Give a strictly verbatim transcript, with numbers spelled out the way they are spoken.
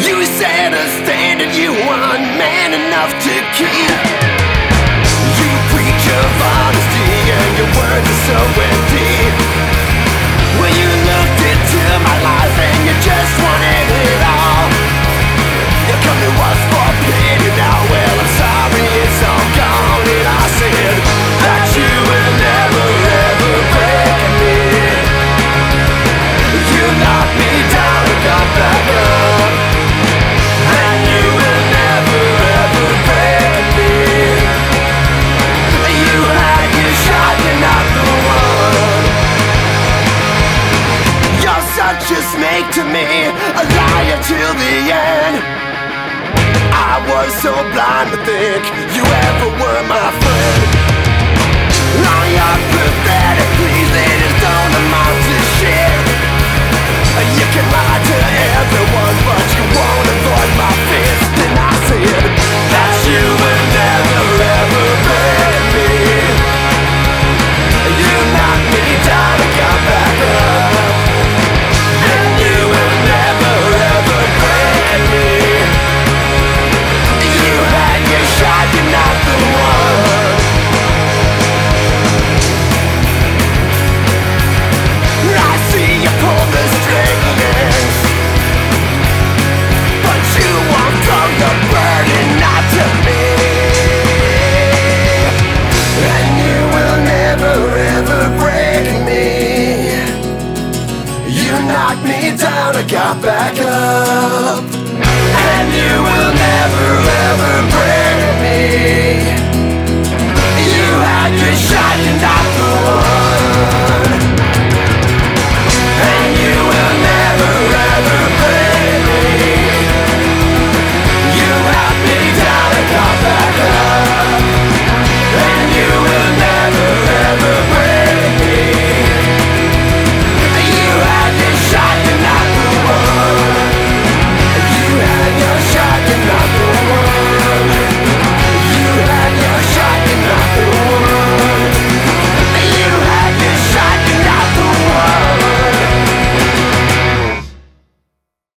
You set a standard you weren't man enough to keep. You preach of honesty and your words are so empty. Well, you looked into my life and you just wanted it all. You come to us for pity now. Well, I'm sorry, it's all gone. And I said that you will never ever break me. You knocked me down and got back up, and you will never ever break me. You had your shot, you're not the one. You're such a snake to me, a liar till the end. I was so blind to think you ever were my friend. All your pathetic pleas, they just don't amount to shit. You can lie to everyone.